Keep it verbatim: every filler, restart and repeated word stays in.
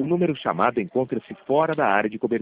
O número chamado encontra-se fora da área de cobertura.